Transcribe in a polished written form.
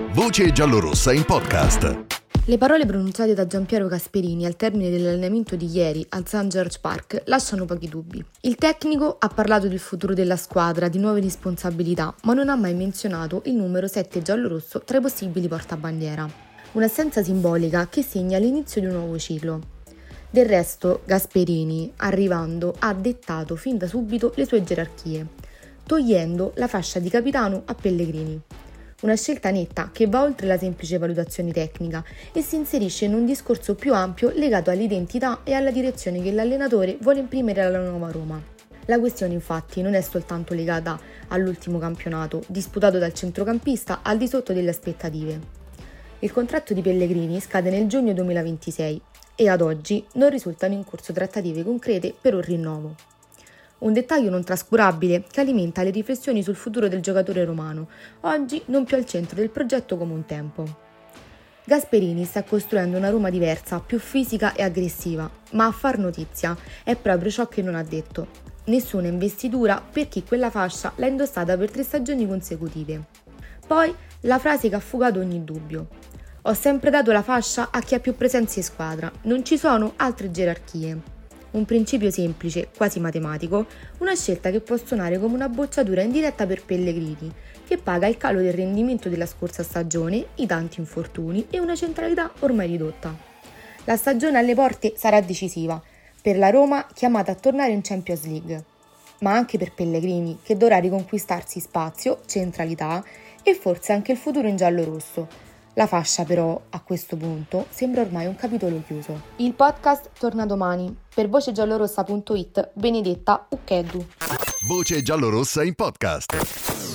Voce giallorossa in podcast. Le parole pronunciate da Giampiero Gasperini al termine dell'allenamento di ieri al St. George Park lasciano pochi dubbi. Il tecnico ha parlato del futuro della squadra, di nuove responsabilità, ma non ha mai menzionato il numero 7 giallorosso tra i possibili portabandiera. Un'assenza simbolica che segna l'inizio di un nuovo ciclo. Del resto, Gasperini, arrivando, ha dettato fin da subito le sue gerarchie, togliendo la fascia di capitano a Pellegrini. Una scelta netta che va oltre la semplice valutazione tecnica e si inserisce in un discorso più ampio legato all'identità e alla direzione che l'allenatore vuole imprimere alla nuova Roma. La questione infatti non è soltanto legata all'ultimo campionato, disputato dal centrocampista al di sotto delle aspettative. Il contratto di Pellegrini scade nel giugno 2026 e ad oggi non risultano in corso trattative concrete per un rinnovo. Un dettaglio non trascurabile che alimenta le riflessioni sul futuro del giocatore romano, oggi non più al centro del progetto come un tempo. Gasperini sta costruendo una Roma diversa, più fisica e aggressiva, ma a far notizia è proprio ciò che non ha detto. Nessuna investitura per chi quella fascia l'ha indossata per 3 stagioni consecutive. Poi la frase che ha fugato ogni dubbio. Ho sempre dato la fascia a chi ha più presenze in squadra, non ci sono altre gerarchie. Un principio semplice, quasi matematico, una scelta che può suonare come una bocciatura indiretta per Pellegrini, che paga il calo del rendimento della scorsa stagione, i tanti infortuni e una centralità ormai ridotta. La stagione alle porte sarà decisiva, per la Roma chiamata a tornare in Champions League, ma anche per Pellegrini, che dovrà riconquistarsi spazio, centralità e forse anche il futuro in giallo-rosso. La fascia però, a questo punto, sembra ormai un capitolo chiuso. Il podcast torna domani. Per vocegiallorossa.it, Benedetta Uccheddu. Voce giallorossa in podcast.